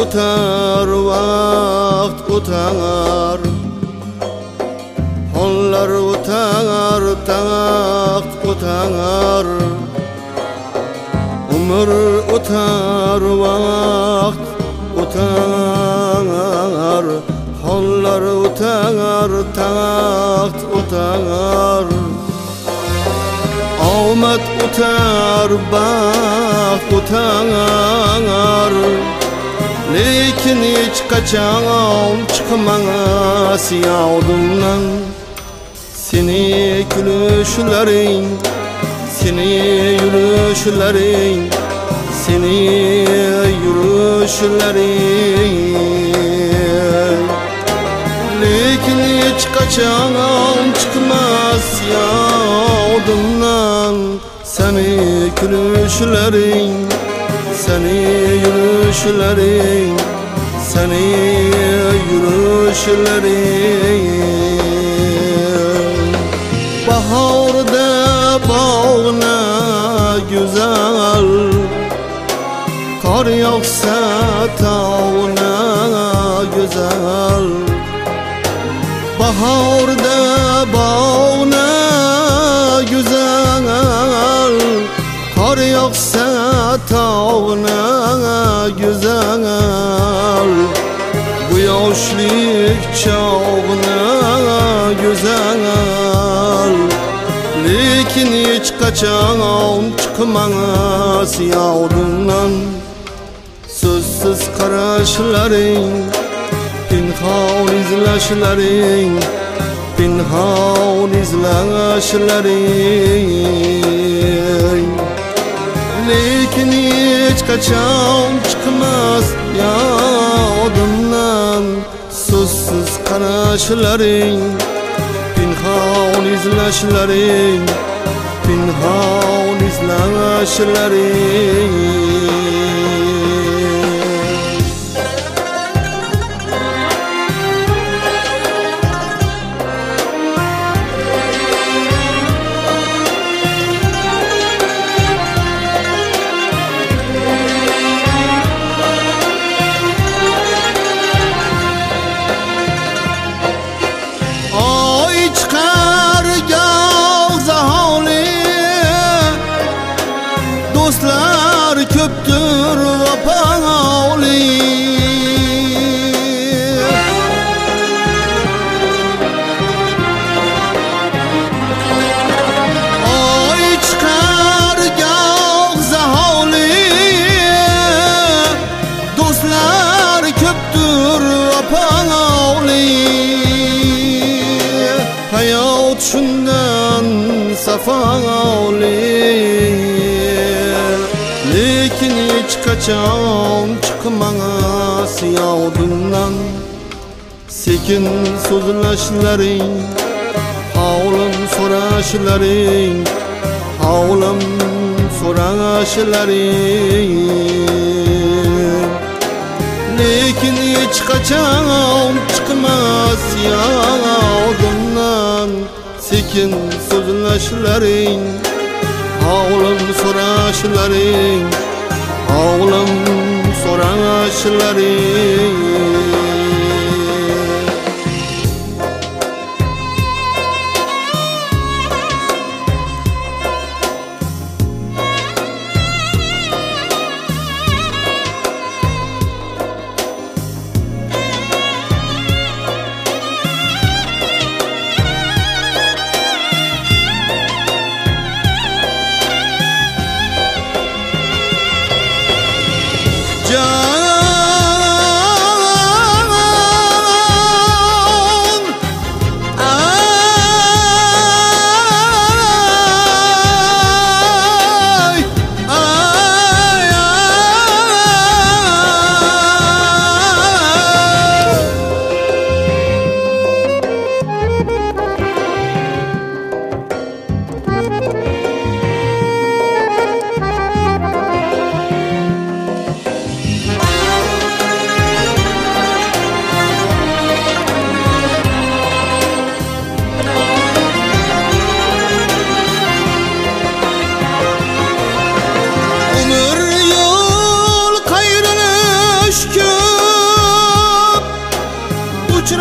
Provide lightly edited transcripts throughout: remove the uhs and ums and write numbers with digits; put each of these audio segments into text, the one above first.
o'tar, vaqt o'tar, hollar o'tar, taqt o'tar, umr o'tar, vaqt o'tar, hollar o'tar, taqt o'tar, omad o'tar, baxt o'tar, lekin hech qachon chiqmas yodimdan seni kulishlaring, seni yurishlaring, seni yurishlaring, lekin hech qachon chiqmas yodimdan seni kulishlaring, seni yurishlaring, seni yurishlaring. Bahorda bog'na go'zal, qor yog'sa tog'na go'zal. Bahorda bog'na go'zal, qor yog'sa tog'na go'zal. Bu yoshlik chog'na go'zal, lekin hech qachon chiqmas yodimdan so'zsiz qarashlaring, pinhon izlashlaring, pinhon izlashlaring, lekin hech qachon chiqmas yodimdan so'zsiz qarashlaring, pinhon izlashlaring, pinhon izlashlaring. Do'stlar ko'pdir vafoli, oy chiqar goh zaholi, do'stlar ko'pdir vafoli. Hayot shundan safoli, lekin hech qachon chiqmas yodimdan sekin so'zlashlaring, holim so'rashlaring, holim so'rashlaring, lekin hech qachon chiqmas yodimdan sekin so'zlashlaring, holim so'rashlaring, holim so'rashlaring.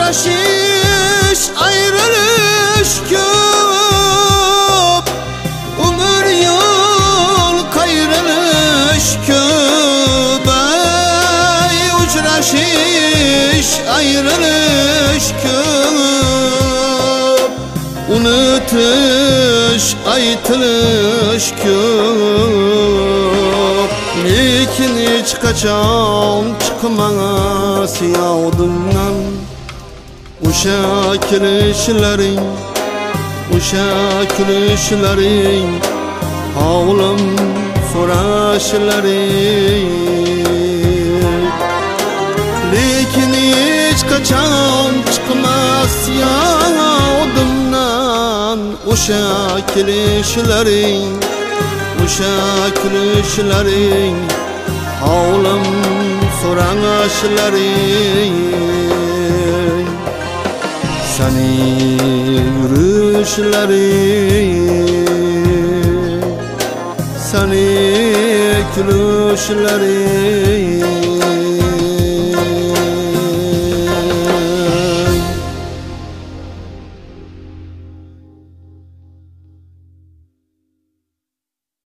Uçrashish ayrilish ko'p, umr yo'l qayrilish ko'p. Uçrashish ayrilish ko'p, unutish aytilish ko'p. Lekin hech qachon chiqmas yodimdan o'sha kirishlaring, o'sha kulishlaring, hovlim so'rashlaring. Lekin hech qachon chiqmas yodimdan o'sha kirishlaring, o'sha kulishlaring, hovlim so'rashlaring. Sani yurishlaring, sani kulishlaring.